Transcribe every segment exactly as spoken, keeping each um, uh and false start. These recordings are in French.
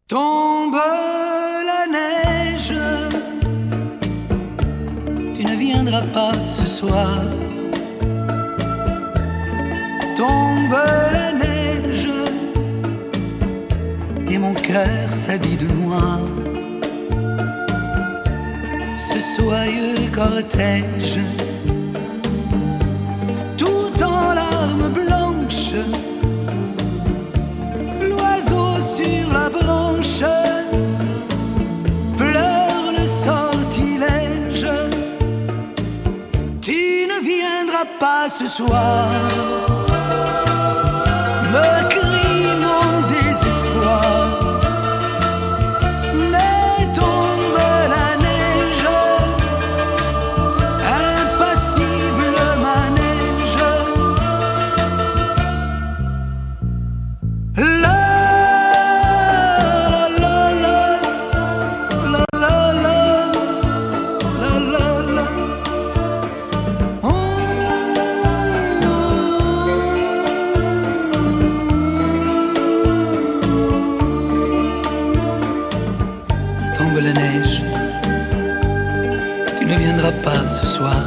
Tombe la neige, tu ne viendras pas ce soir. Tombe la neige, et mon cœur s'habille de noir. Ce soyeux cortège, tout en larmes blanches, l'oiseau sur la branche pleure le sortilège. Tu ne viendras pas ce soir, me crie mon désespoir. Mais tombe la neige, impassible manège. La la la la la la la la la la. Oh, tombe la neige, tu ne viendras pas ce soir.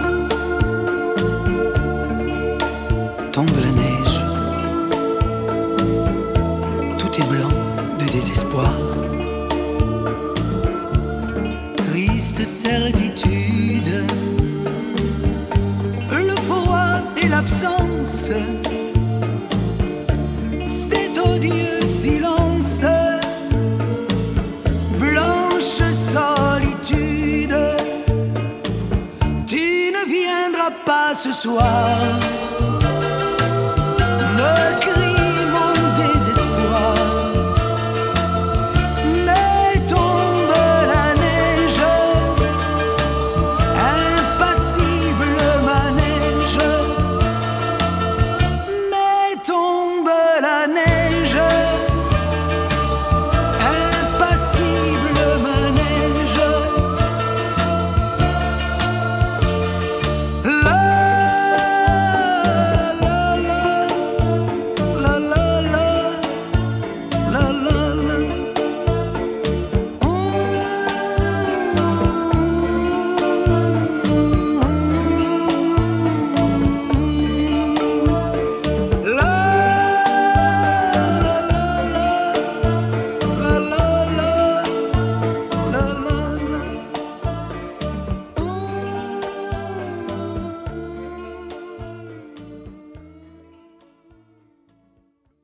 Tombe la neige, tout est blanc de désespoir. Triste certitude, le froid et l'absence, cet odieux silence. Blanche solitude, tu ne viendras pas ce soir.